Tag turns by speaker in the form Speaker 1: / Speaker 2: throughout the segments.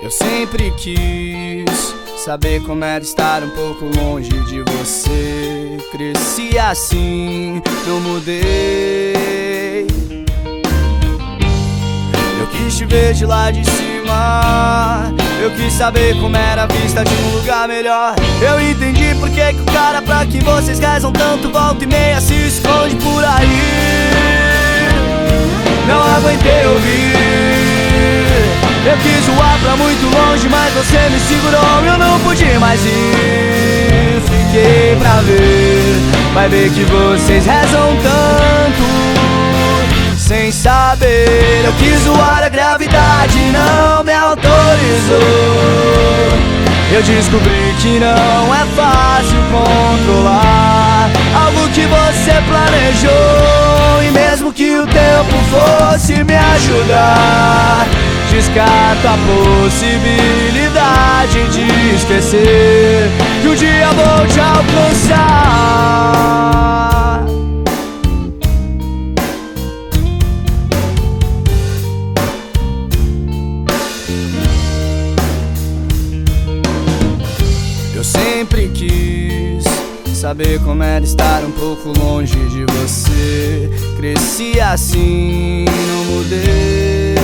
Speaker 1: Eu sempre quis saber como era estar um pouco longe de você. Cresci assim, não mudei. Eu quis te ver de lá de cima. Eu quis saber como era a vista de um lugar melhor. Eu entendi por que o cara pra quem vocês rezam tanto volta e meia se esconde por aí. Não aguentei ouvir. Eu quis voar pra muito longe, mas você me segurou. Eu não pude mais ir. Fiquei pra ver. Vai ver que vocês rezam tanto sem saber. Eu quis voar, a gravidade não me autorizou. Eu descobri que não é fácil controlar algo que você planejou. E mesmo que o tempo fosse me ajudar, descarto a possibilidade de esquecer que um dia vou te alcançar. Eu sempre quis saber como era estar um pouco longe de você. Cresci assim, não mudei.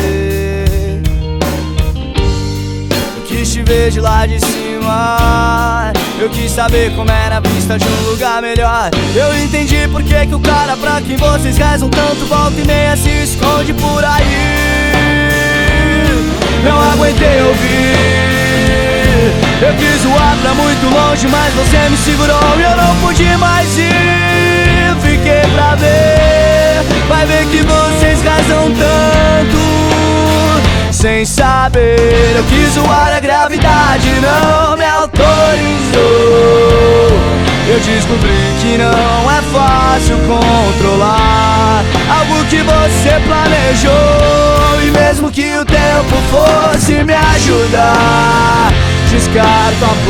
Speaker 1: Eu quis te ver de lá de cima. Eu quis saber como era a vista de um lugar melhor. Eu entendi por que o cara pra quem vocês rezam tanto volta e meia se esconde por aí. Não aguentei ouvir. Eu quis voar pra muito longe, mas você me segurou e eu não pude mais ir. Fiquei pra ver. Vai ver que vocês rezam tanto sem saber. Eu quis voar, a gravidade não me autorizou. Eu descobri que não é fácil controlar algo que você planejou. E mesmo que o tempo fosse me ajudar, descarto a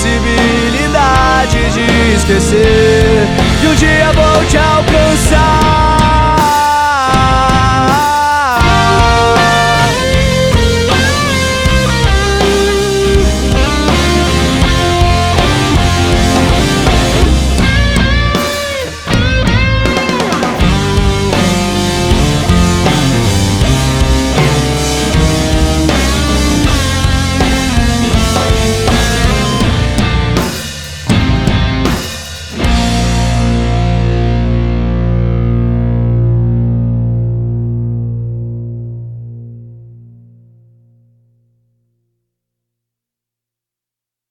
Speaker 1: possibilidade de esquecer que um dia vou te alcançar.